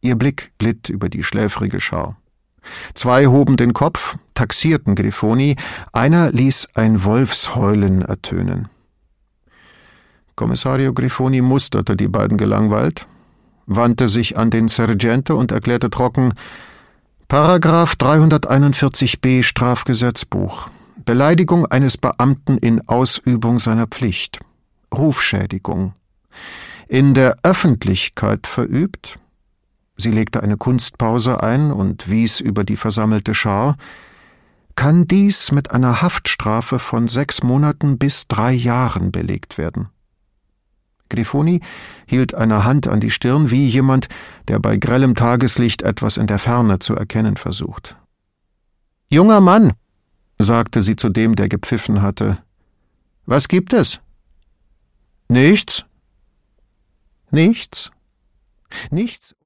Ihr Blick glitt über die schläfrige Schar. 2 hoben den Kopf, taxierten Grifoni, einer ließ ein Wolfsheulen ertönen. Kommissario Grifoni musterte die beiden gelangweilt, wandte sich an den Sergente und erklärte trocken: Paragraph 341b Strafgesetzbuch. Beleidigung eines Beamten in Ausübung seiner Pflicht. Rufschädigung. In der Öffentlichkeit verübt. Sie legte eine Kunstpause ein und wies über die versammelte Schar. Kann dies mit einer Haftstrafe von 6 Monaten bis 3 Jahren belegt werden. Grifoni hielt eine Hand an die Stirn, wie jemand, der bei grellem Tageslicht etwas in der Ferne zu erkennen versucht. »Junger Mann«, sagte sie zu dem, der gepfiffen hatte, »was gibt es?« »Nichts.« »Nichts?« »Nichts?«